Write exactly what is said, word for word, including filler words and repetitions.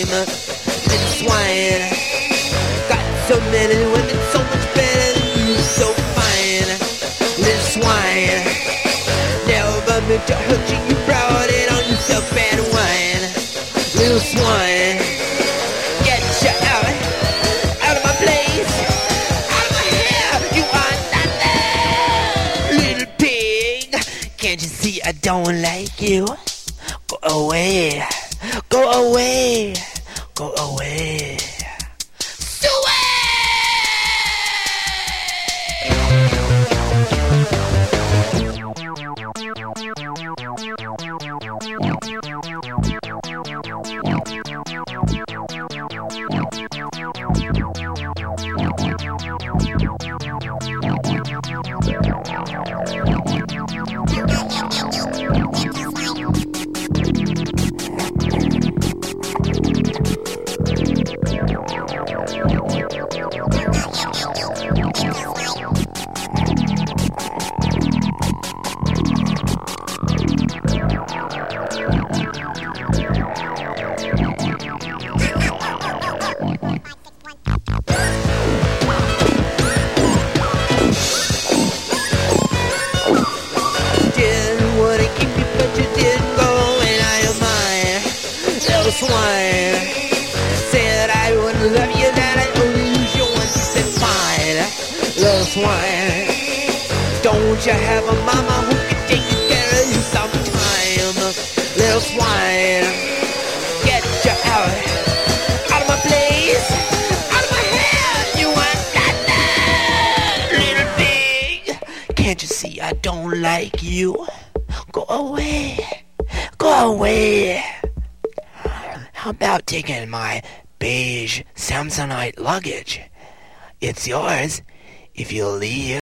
Little swine. Got so many women, so much better than you, so fine. Little swine. Never meant to hurt you, you brought it on yourself, bad wine. Little swine. Get you out, out of my place, out of my hair, you are nothing. Little pig, can't you see I don't like you? Go away, go away, go away. Swine said I wouldn't love you, that I'd only use you once. You said fine, little swine. Don't you have a mama who can take care of you sometime? Little swine, get you out, out of my place, out of my hair. You want nothing, little pig. Can't you see I don't like you? Go away, go away. How about taking my beige Samsonite luggage? It's yours if you leave.